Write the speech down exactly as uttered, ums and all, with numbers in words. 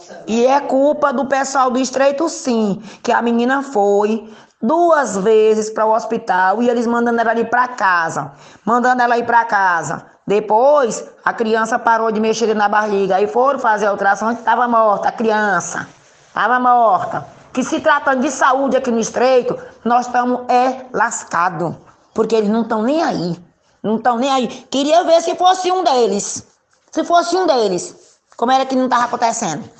E é culpa do pessoal do Estreito, sim, que a menina foi duas vezes para o hospital e eles mandando ela ir para casa, mandando ela ir para casa. Depois, a criança parou de mexer na barriga, aí foram fazer a ultrassom e estava morta, a criança, estava morta. Que se tratando de saúde aqui no Estreito, nós estamos é lascados, porque eles não estão nem aí, não estão nem aí. Queria ver se fosse um deles, se fosse um deles, como era que não estava acontecendo.